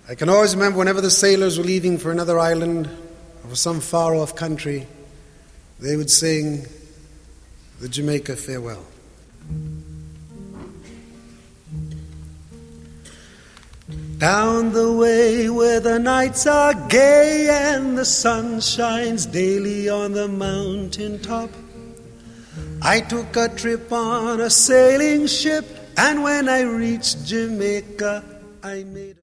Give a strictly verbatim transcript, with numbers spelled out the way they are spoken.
I can always remember whenever the sailors were leaving for another island or for some far-off country, they would sing the Jamaica Farewell. Down the way where the nights are gay and the sun shines daily on the mountain top, I took a trip on a sailing ship, and when I reached Jamaica, I made